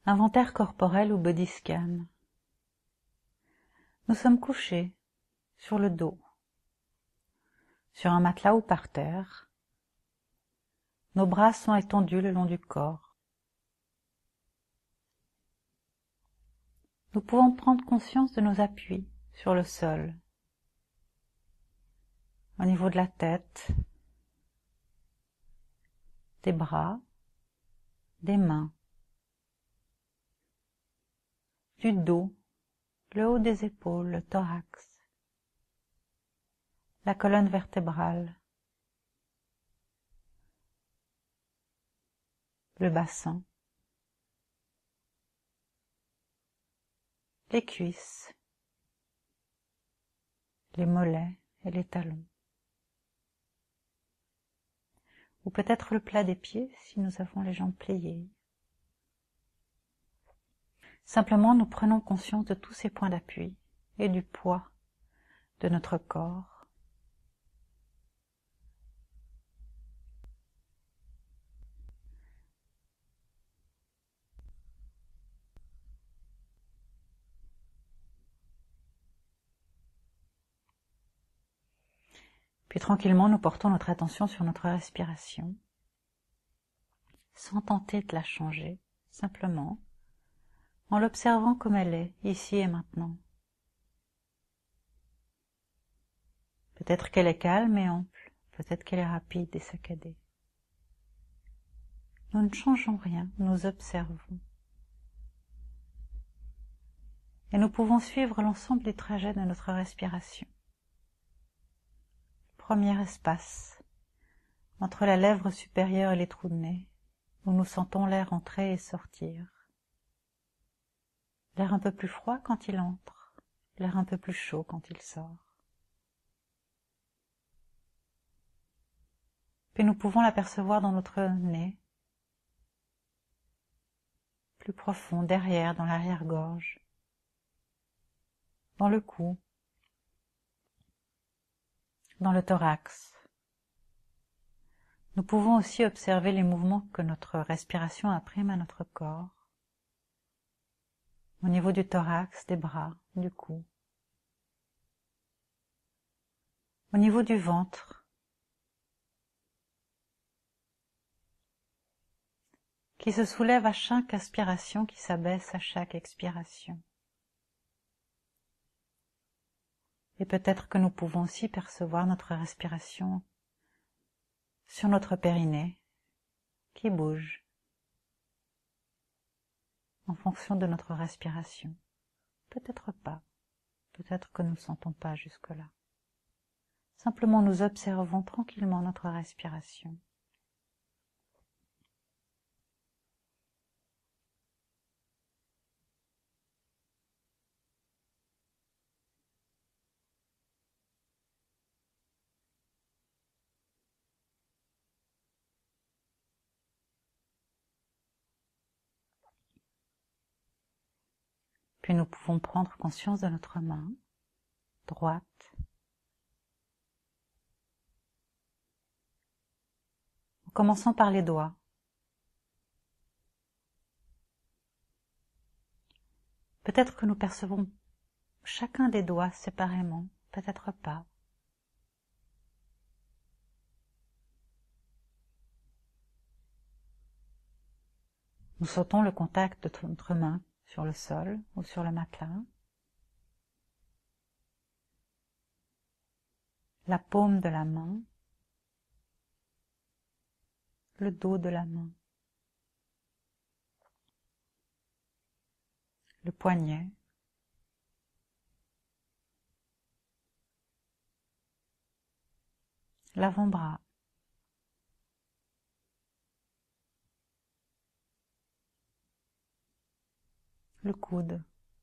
Inventaire corporel ou body scan. Nous sommes couchés, sur le dos, sur un matelas ou par terre. Nos bras sont étendus le long du corps. Nous pouvons prendre conscience de nos appuis sur le sol, au niveau de la tête, des bras, des mains, du dos, le haut des épaules, le thorax, la colonne vertébrale, le bassin, les cuisses, les mollets et les talons. Ou peut-être le plat des pieds si nous avons les jambes pliées. Simplement, nous prenons conscience de tous ces points d'appui et du poids de notre corps. Puis tranquillement, nous portons notre attention sur notre respiration, sans tenter de la changer, simplement, en l'observant comme elle est, ici et maintenant. Peut-être qu'elle est calme et ample, peut-être qu'elle est rapide et saccadée. Nous ne changeons rien, nous observons. Et nous pouvons suivre l'ensemble du trajet de notre respiration. Premier espace, entre la lèvre supérieure et les trous de nez, où nous sentons l'air entrer et sortir. L'air un peu plus froid quand il entre, l'air un peu plus chaud quand il sort. Puis nous pouvons l'apercevoir dans notre nez, plus profond, derrière, dans l'arrière-gorge, dans le cou, dans le thorax. Nous pouvons aussi observer les mouvements que notre respiration imprime à notre corps, au niveau du thorax, des bras, du cou, au niveau du ventre, qui se soulève à chaque inspiration, qui s'abaisse à chaque expiration. Et peut-être que nous pouvons aussi percevoir notre respiration sur notre périnée, qui bouge en fonction de notre respiration. Peut-être pas, peut-être que nous ne sentons pas jusque-là. Simplement nous observons tranquillement notre respiration. Puis nous pouvons prendre conscience de notre main droite, en commençant par les doigts. Peut-être que nous percevons chacun des doigts séparément, peut-être pas. Nous sentons le contact de notre main sur le sol ou sur le matelas, la paume de la main, le dos de la main, le poignet, l'avant-bras, le coude,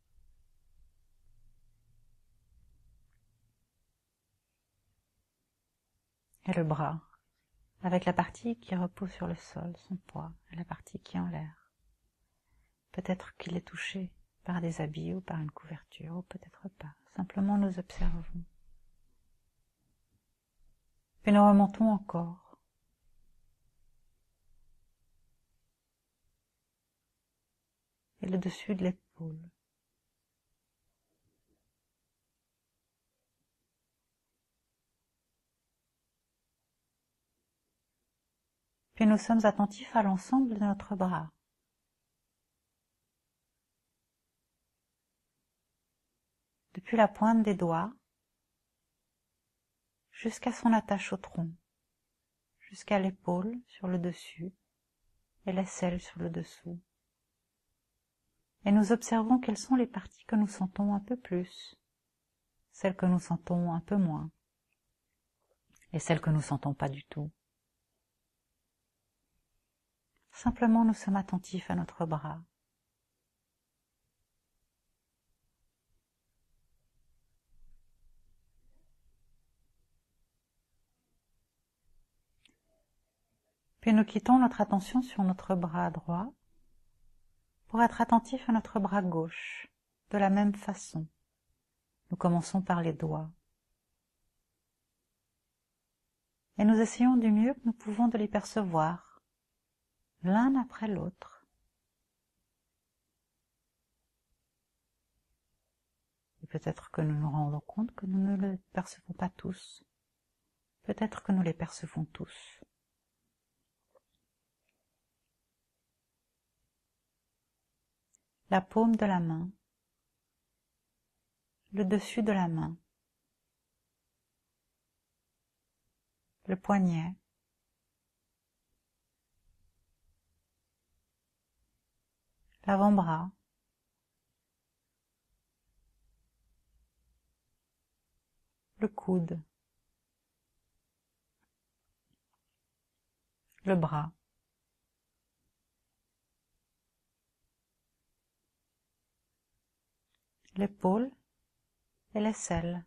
et le bras, avec la partie qui repose sur le sol, son poids, et la partie qui est en l'air. Peut-être qu'il est touché par des habits ou par une couverture, ou peut-être pas. Simplement nous observons. Puis nous remontons encore. et le dessus de l'épaule. Puis nous sommes attentifs à l'ensemble de notre bras. Depuis la pointe des doigts jusqu'à son attache au tronc, jusqu'à l'épaule sur le dessus et l'aisselle sur le dessous. Et nous observons quelles sont les parties que nous sentons un peu plus, celles que nous sentons un peu moins, et celles que nous sentons pas du tout. Simplement, nous sommes attentifs à notre bras. Puis nous quittons notre attention sur notre bras droit pour être attentifs à notre bras gauche, de la même façon. Nous commençons par les doigts. Et nous essayons du mieux que nous pouvons de les percevoir, l'un après l'autre. Et peut-être que nous nous rendons compte que nous ne les percevons pas tous. Peut-être que nous les percevons tous. La paume de la main, le dessus de la main, le poignet, l'avant-bras, le coude, le bras, l'épaule et l'aisselle.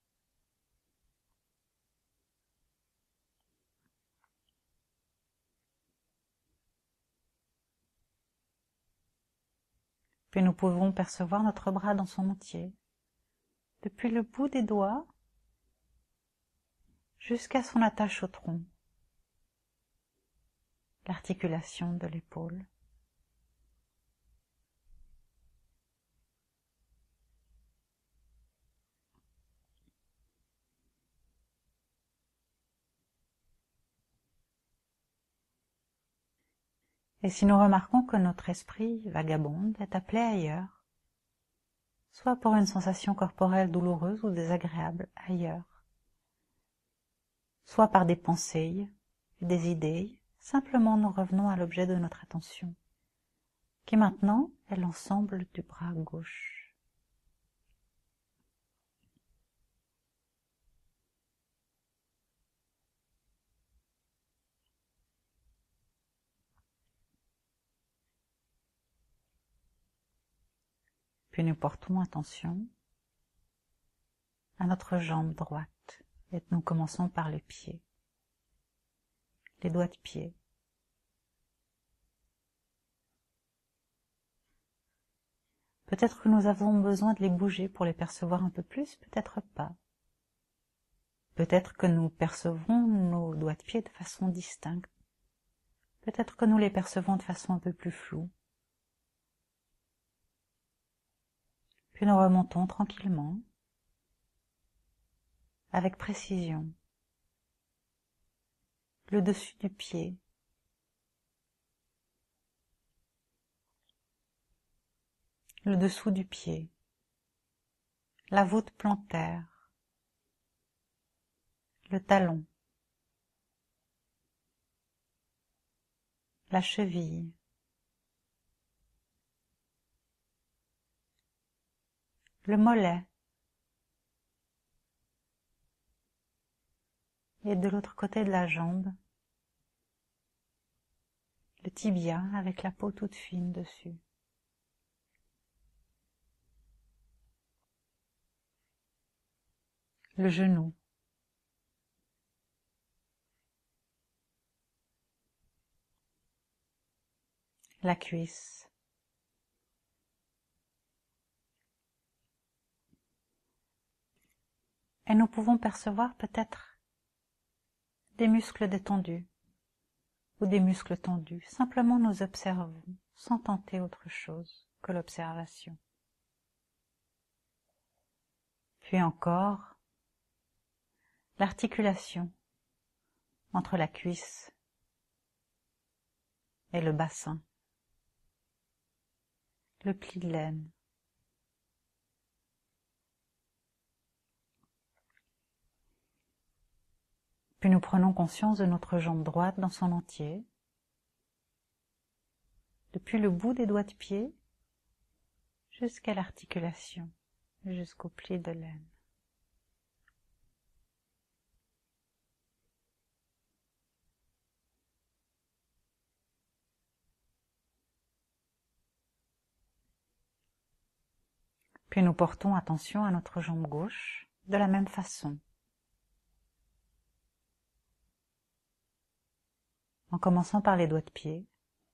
Puis nous pouvons percevoir notre bras dans son entier, depuis le bout des doigts jusqu'à son attache au tronc, l'articulation de l'épaule. Et si nous remarquons que notre esprit vagabonde est appelé ailleurs, soit pour une sensation corporelle douloureuse ou désagréable ailleurs, soit par des pensées et des idées, simplement nous revenons à l'objet de notre attention, qui maintenant est l'ensemble du bras gauche. Puis nous portons attention à notre jambe droite et nous commençons par les pieds, les doigts de pied. Peut-être que nous avons besoin de les bouger pour les percevoir un peu plus, peut-être pas. Peut-être que nous percevons nos doigts de pied de façon distincte. Peut-être que nous les percevons de façon un peu plus floue. Puis nous remontons tranquillement, avec précision, le dessus du pied, le dessous du pied, la voûte plantaire, le talon, la cheville, le mollet, et de l'autre côté de la jambe, le tibia avec la peau toute fine dessus. Le genou, la cuisse, et nous pouvons percevoir peut-être des muscles détendus ou des muscles tendus. Simplement nous observons sans tenter autre chose que l'observation. Puis encore, l'articulation entre la cuisse et le bassin, le pli de l'aine. Puis nous prenons conscience de notre jambe droite dans son entier, depuis le bout des doigts de pied jusqu'à l'articulation, jusqu'au pli de l'aine. Puis nous portons attention à notre jambe gauche de la même façon, en commençant par les doigts de pied,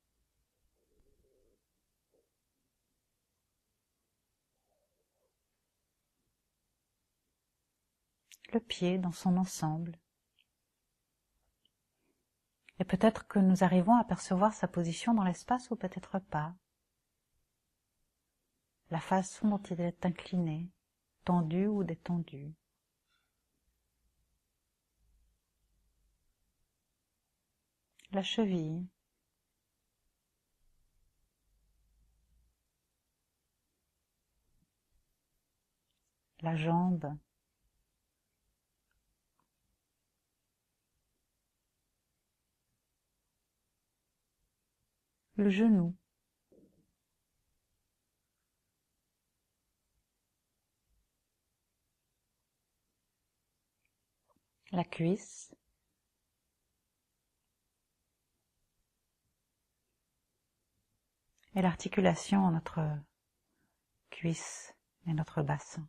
le pied dans son ensemble. Et peut-être que nous arrivons à percevoir sa position dans l'espace ou peut-être pas. La façon dont il est incliné, tendu ou détendu. La cheville. La jambe. Le genou. La cuisse. Et l'articulation entre notre cuisse et notre bassin.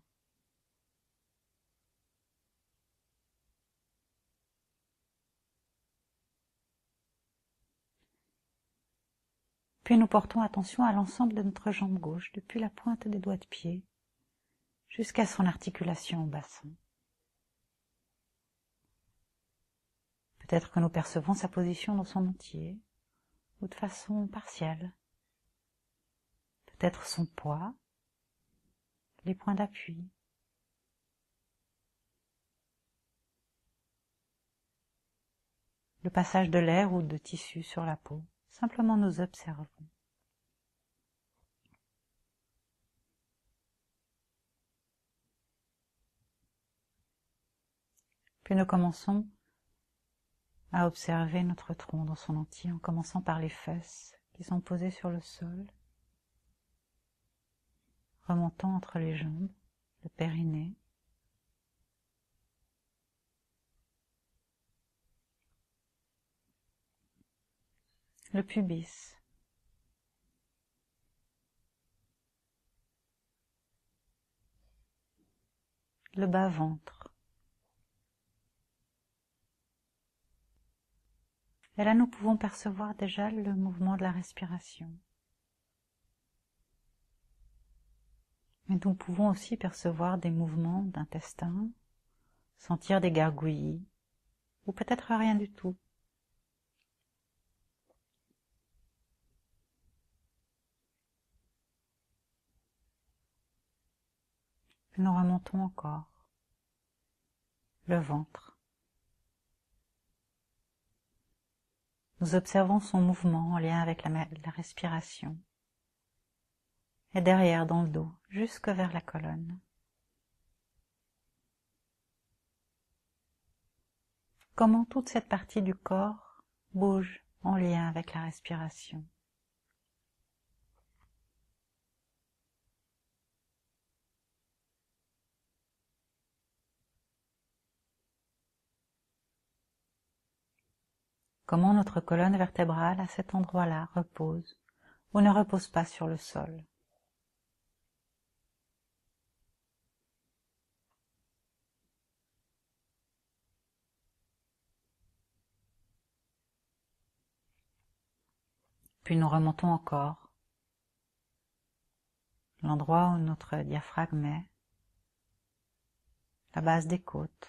Puis nous portons attention à l'ensemble de notre jambe gauche, depuis la pointe des doigts de pied jusqu'à son articulation au bassin. Peut-être que nous percevons sa position dans son entier, ou de façon partielle. Peut-être son poids, les points d'appui. Le passage de l'air ou de tissu sur la peau. Simplement nous observons. Puis nous commençons à observer notre tronc dans son entier, en commençant par les fesses qui sont posées sur le sol, remontant entre les jambes, le périnée, le pubis, le bas-ventre. Et là, nous pouvons percevoir déjà le mouvement de la respiration. Mais nous pouvons aussi percevoir des mouvements d'intestin, sentir des gargouillis, ou peut-être rien du tout. Puis nous remontons encore. Le ventre. Nous observons son mouvement en lien avec la respiration. Et derrière, dans le dos, jusque vers la colonne. Comment toute cette partie du corps bouge en lien avec la respiration. Comment notre colonne vertébrale à cet endroit-là repose ou ne repose pas sur le sol. Puis nous remontons encore, l'endroit où notre diaphragme est, la base des côtes.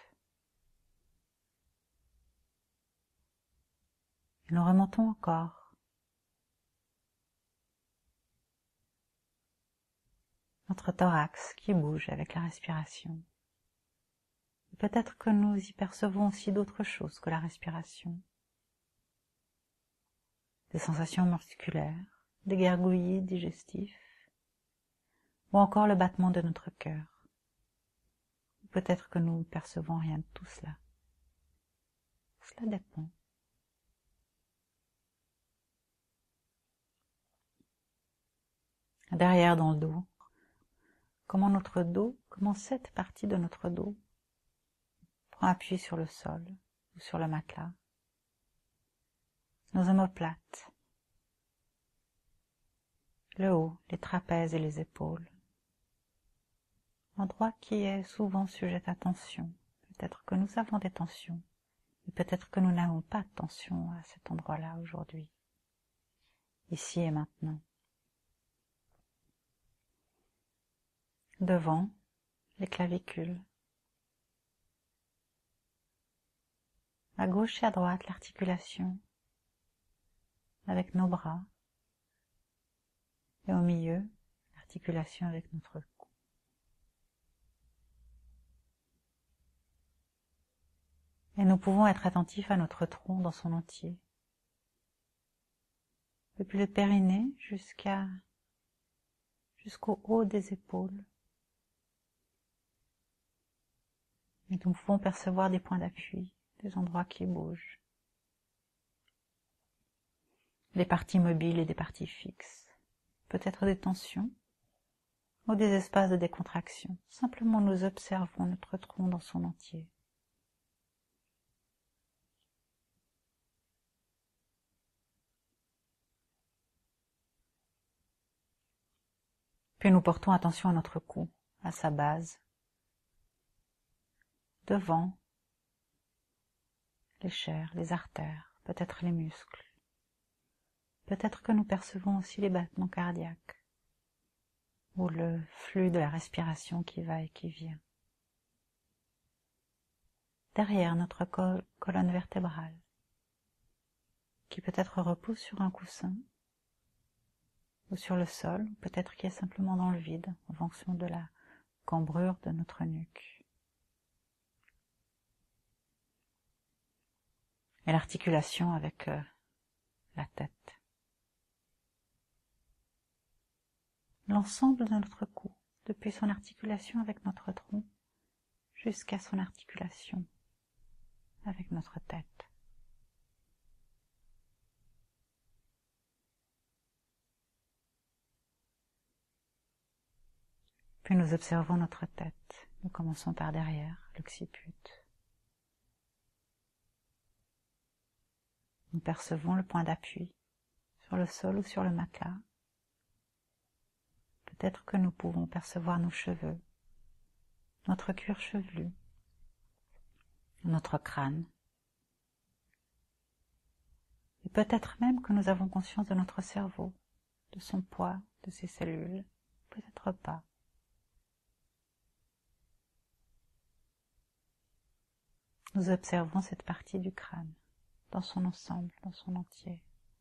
Et nous remontons encore. notre thorax qui bouge avec la respiration. Peut-être que nous y percevons aussi d'autres choses que la respiration. Des sensations musculaires, des gargouillis digestifs, ou encore le battement de notre cœur. Peut-être que nous ne percevons rien de tout cela. Cela dépend. Derrière dans le dos, comment cette partie de notre dos prend appui sur le sol ou sur le matelas. Nos omoplates, le haut, les trapèzes et les épaules. Endroit qui est souvent sujet à tension. Peut-être que nous avons des tensions, et peut-être que nous n'avons pas de tension à cet endroit-là aujourd'hui, ici et maintenant. Devant, les clavicules. À gauche et à droite, l'articulation avec nos bras. Et au milieu, l'articulation avec notre cou. Et nous pouvons être attentifs à notre tronc dans son entier. Depuis le périnée jusqu'au haut des épaules. Et nous pouvons percevoir des points d'appui, des endroits qui bougent. Des parties mobiles et des parties fixes. Peut-être des tensions ou des espaces de décontraction. Simplement nous observons notre tronc dans son entier. Puis nous portons attention à notre cou, à sa base. Devant, les chairs, les artères, peut-être les muscles. Peut-être que nous percevons aussi les battements cardiaques ou le flux de la respiration qui va et qui vient. Derrière notre colonne vertébrale, qui peut-être repose sur un coussin ou sur le sol, ou peut-être qui est simplement dans le vide en fonction de la cambrure de notre nuque. Et l'articulation avec la tête. L'ensemble de notre cou, depuis son articulation avec notre tronc jusqu'à son articulation avec notre tête. Puis nous observons notre tête. Nous commençons par derrière, l'occiput. Nous percevons le point d'appui sur le sol ou sur le matelas. Peut-être que nous pouvons percevoir nos cheveux, notre cuir chevelu, notre crâne. Et peut-être même que nous avons conscience de notre cerveau, de son poids, de ses cellules. Peut-être pas. Nous observons cette partie du crâne, dans son ensemble, dans son entier.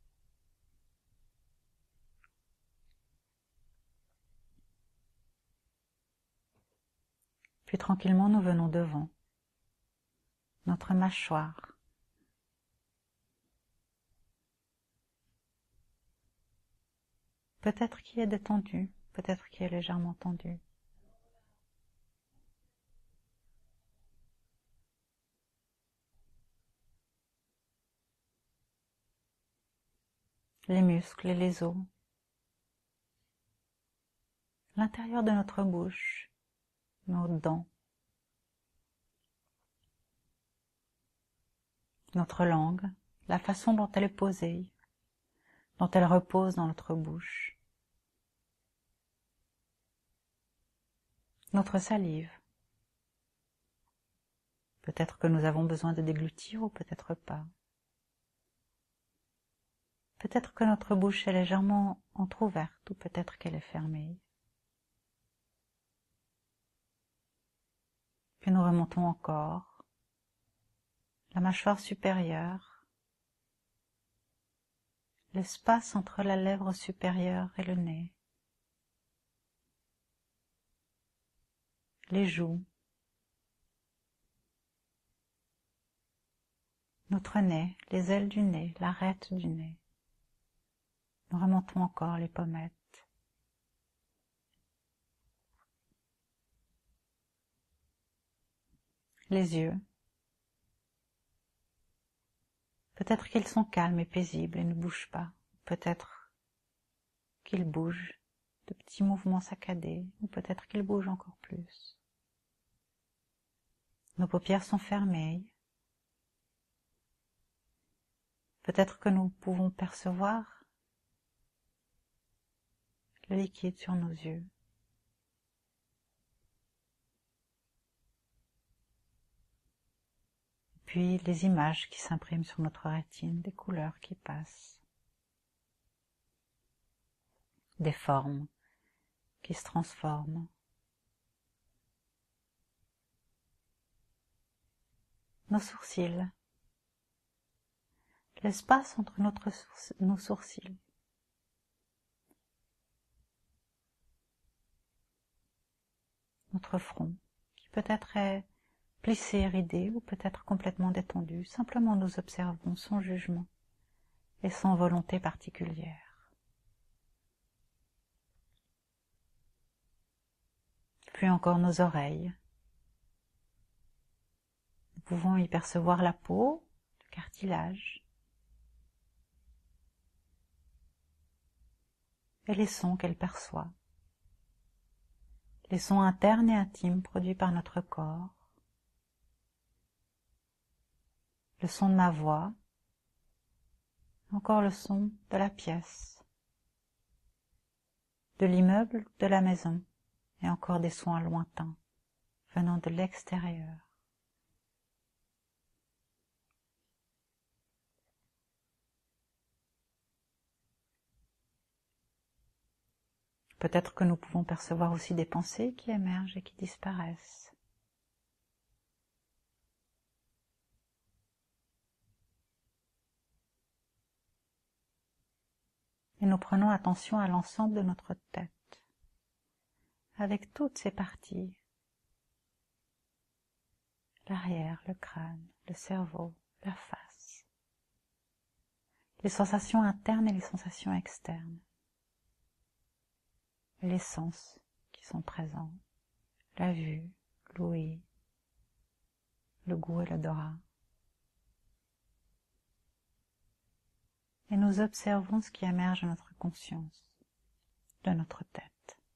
Puis tranquillement, nous venons devant, notre mâchoire. Peut-être qui est détendue, peut-être qui est légèrement tendue. Les muscles et les os. L'intérieur de notre bouche, nos dents. Notre langue, la façon dont elle est posée, dont elle repose dans notre bouche. Notre salive. Peut-être que nous avons besoin de déglutir ou peut-être pas. Peut-être que notre bouche est légèrement entrouverte ou peut-être qu'elle est fermée. Puis nous remontons encore. La mâchoire supérieure. L'espace entre la lèvre supérieure et le nez. les joues, notre nez, les ailes du nez, l'arête du nez. Nous remontons encore les pommettes. Les yeux. Peut-être qu'ils sont calmes et paisibles et ne bougent pas. Peut-être qu'ils bougent, de petits mouvements saccadés, ou peut-être qu'ils bougent encore plus. Nos paupières sont fermées. Peut-être que nous pouvons percevoir le liquide sur nos yeux. Puis les images qui s'impriment sur notre rétine, des couleurs qui passent, des formes qui se transforment. Nos sourcils, l'espace entre nos sourcils. Notre front, qui peut-être est plissé, ridé ou peut-être complètement détendu. Simplement nous observons sans jugement et sans volonté particulière. Puis encore nos oreilles. Nous pouvons y percevoir la peau, le cartilage et les sons qu'elle perçoit. Les sons internes et intimes produits par notre corps. Le son de ma voix, encore le son de la pièce, de l'immeuble, de la maison, et encore des sons lointains, venant de l'extérieur. Peut-être que nous pouvons percevoir aussi des pensées qui émergent et qui disparaissent. Et nous prenons attention à l'ensemble de notre tête, avec toutes ses parties, l'arrière, le crâne, le cerveau, la face, les sensations internes et les sensations externes, et les sens qui sont présents, la vue, l'ouïe, le goût et l'odorat. Et nous observons ce qui émerge de notre conscience, de notre tête.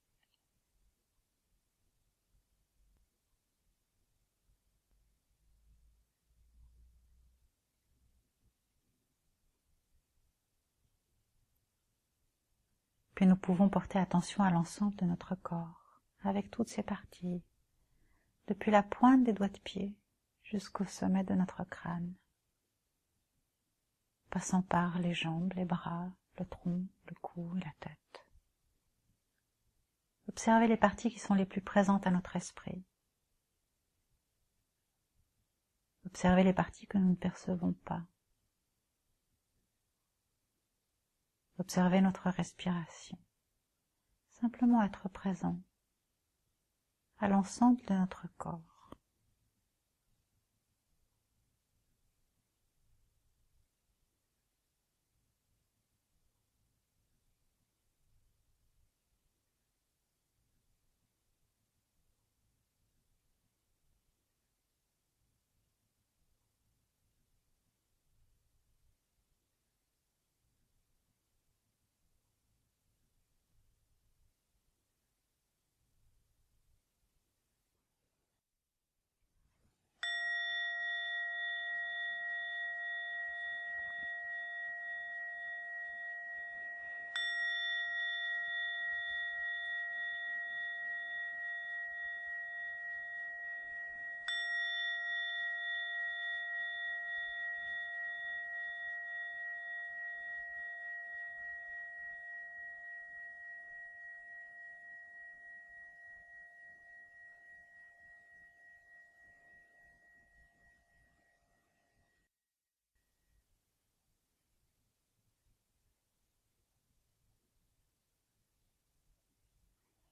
Puis nous pouvons porter attention à l'ensemble de notre corps, avec toutes ses parties, depuis la pointe des doigts de pied jusqu'au sommet de notre crâne, passant par les jambes, les bras, le tronc, le cou et la tête. Observez les parties qui sont les plus présentes à notre esprit. Observez les parties que nous ne percevons pas. Observez notre respiration. Simplement être présent à l'ensemble de notre corps.